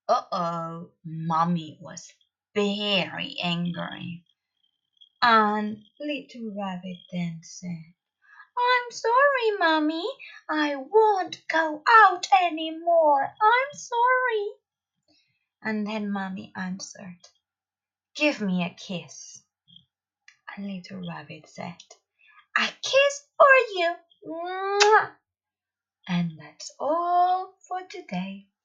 Uh-oh, Mommy was very angry. And Little Rabbit then said, I'm sorry, Mommy. I won't go out anymore. I'm sorry. And then Mommy answered, Give me a kiss. And Little Rabbit said, A kiss for you. Mwah! And that's all for today.